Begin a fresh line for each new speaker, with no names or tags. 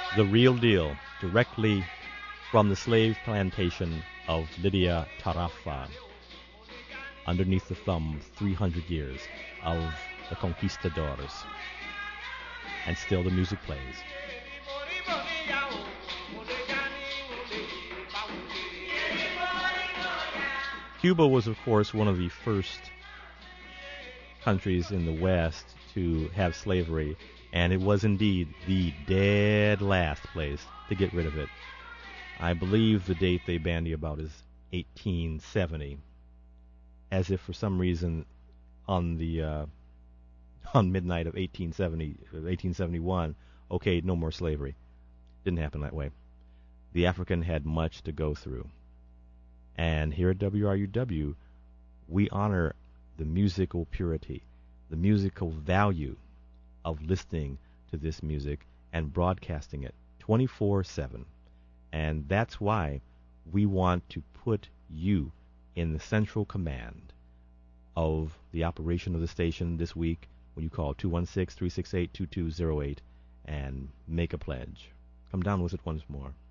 The real deal, directly from the slave plantation of Lydia Tarafa, underneath the thumb 300 years of the conquistadors. And still the music plays. Cuba was, of course, one of the first countries in the West to have slavery, and it was indeed the dead last place to get rid of it. I believe the date they bandy about is 1870, as if for some reason on the on midnight of 1871, okay, no more slavery. Didn't happen that way. The African had much to go through. And here at WRUW, we honor the musical purity, the musical value of listening to this music and broadcasting it 24/7. And that's why we want to put you in the central command of the operation of the station this week when you call 216-368-2208 and make a pledge. Come down with it once more.